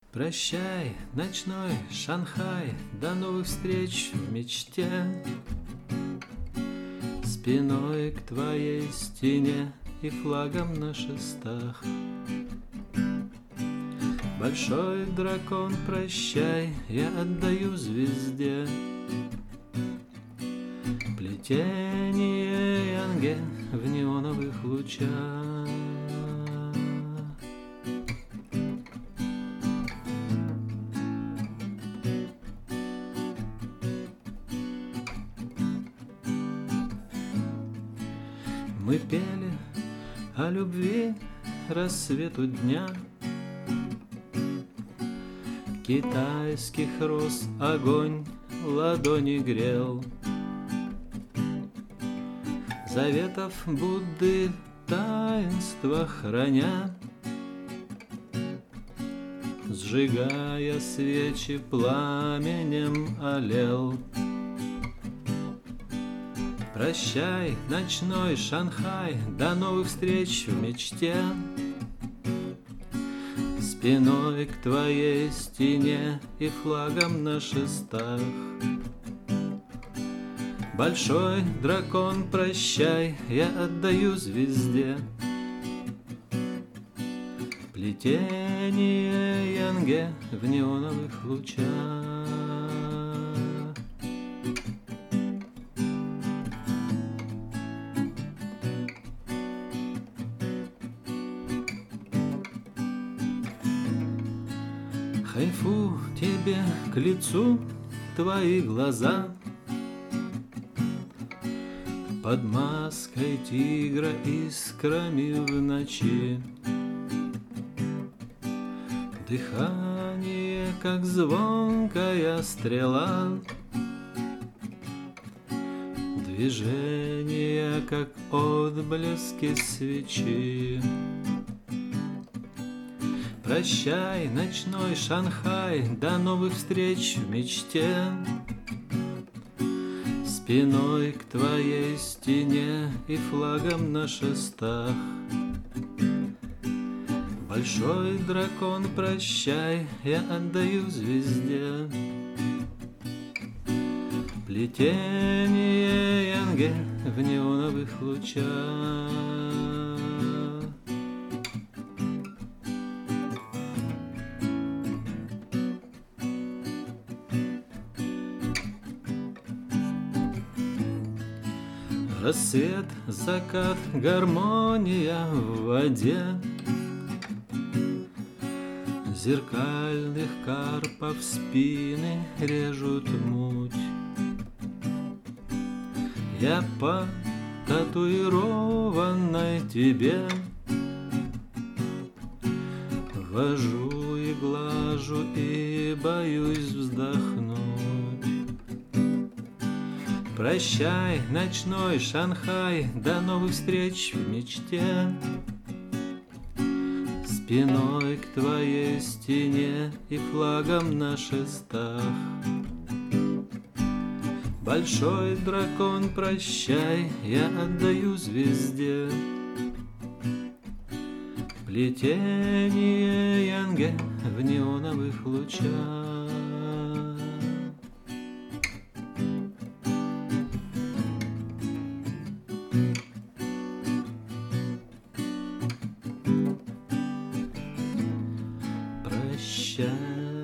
Прощай, ночной Шанхай, до новых встреч в мечте. Спиной к твоей стене и флагом на шестах. Большой дракон, прощай, я отдаю звезде. Плетение янге в неоновых лучах. Мы пели о любви рассвету дня. Китайских роз огонь ладони грел. Заветов Будды таинства храня, сжигая свечи пламенем алел. Прощай, ночной Шанхай, до новых встреч в мечте. Спиной к твоей стене и флагом на шестах. Большой дракон, прощай, я отдаю звезде. Плетение янге в неоновых лучах. Хайфу тебе к лицу твои глаза. Под маской тигра искрами в ночи. Дыхание, как звонкая стрела. Движение, как отблески свечи. Прощай, ночной Шанхай, до новых встреч в мечте. Спиной к твоей стене и флагом на шестах. Большой дракон, прощай, я отдаю звезде. Плетение янге в неоновых лучах. Рассвет, закат, гармония в воде. Зеркальных карпов спины режут муть. Я по татуированной тебе вожу и глажу и боюсь вздохнуть. Прощай, ночной Шанхай, до новых встреч в мечте. Спиной к твоей стене и флагом на шестах. Большой дракон, прощай, я отдаю звезде. Плетение янге в неоновых лучах. Прощай.